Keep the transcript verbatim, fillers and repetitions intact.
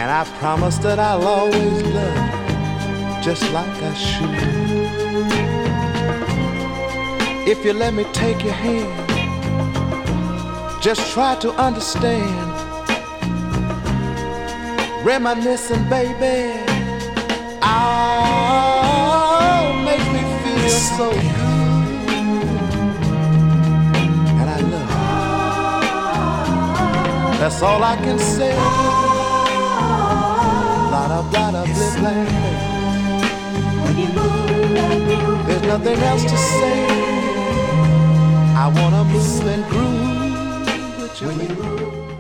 And I promise that I'll always love you just like I should. If you let me take your hand, just try to understand. Reminiscing, baby, oh, make me feel so good. And I love you. That's all I can say. Blah, blah, blah, blah, blah. There's nothing else to say. I wanna move and groove with you.